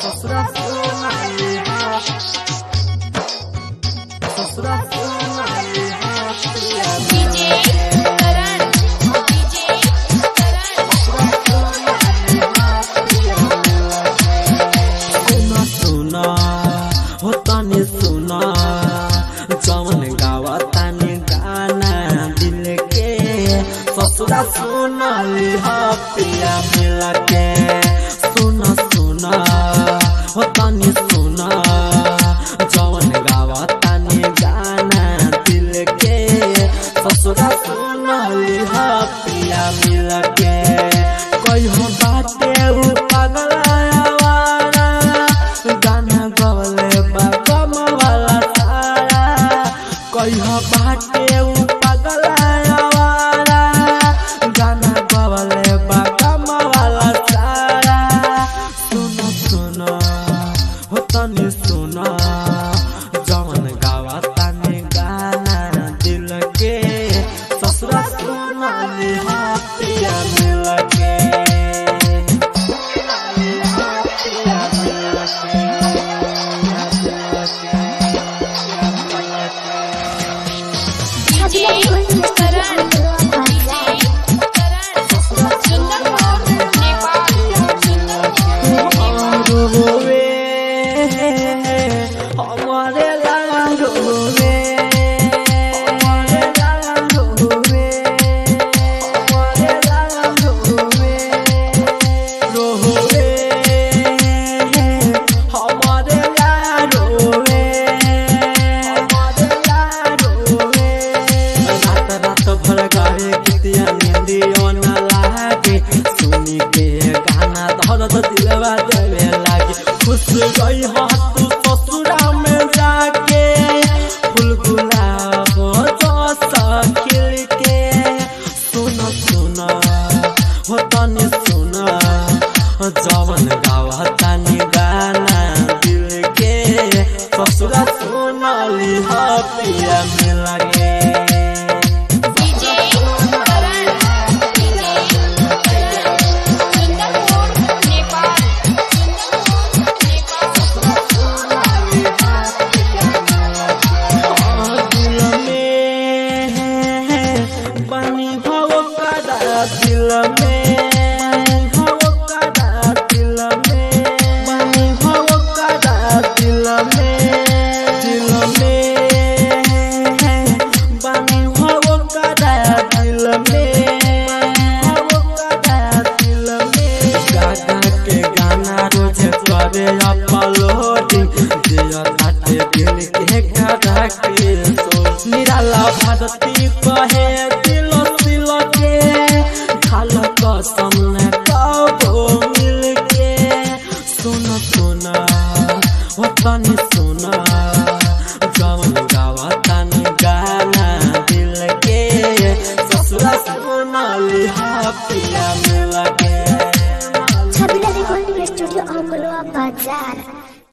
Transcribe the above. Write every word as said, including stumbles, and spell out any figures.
ससुरा सुनाई हाथ ससुरा सुनाई हाथ डीजे करण डीजे करण सुना सुना हो तनी सुना जवन गावा तनी गाना दिल के ससुरा सुनाई हाथ पिया मिला के सुना सुना हो तनी सुना जवन गावा तनी गाना दिल के ससुरा सुनाई हाथ पिया मिला के कोई हो बाटे उ पागल आवारा गाना गवले बागम वाला तारा कोई हो बाटे उ पागल आवारा गाना गवले बागम वाला तारा सुनो सुनो हो तनी सुनो जवन गावा तनी गाना दिल के ससुरा सुनाई हाथ पिया मिल के डीजे करण डीजे करण सुंदरपुर नेपाल सुंदरपुर रोवे हमारे लाला रोवे हमारे लाला रोवे हमारे लाला रोवे रोवे हमारे लाला रोवे हमारे लाला रोवे रात रात भर गाए गीतिया नींदियों न लागे सुनी के गाना दर्द दिलवा देवे लागे खुश गई हो तू ससुरा में जाके फूल गुलाब जैसा खिल के सुनो सुनो हो तनी सुनो जवन गावा तनी गाना दिल के ससुरा सुनाली हा पिया मिला के डीजे करण डीजे करण सुंदरपुर नेपाल सुंदरपुर नेपाल दिल में बनी भव कदा दिल में भव कदा दिल में बनी भव कदा दिल में दिल में बनी भव कदा दिल में भव कदा दिल में गाना के गाना रोज करे अपलोडिंग दिया ताटे दिल के गाना के सो निराला भारती कहे दिल दिल के खाल कसम न कबो मिल के सुनो सुना हो तनी सुना जवन गावा तनी गाना दिल के ससुरा सुनाली हा पिया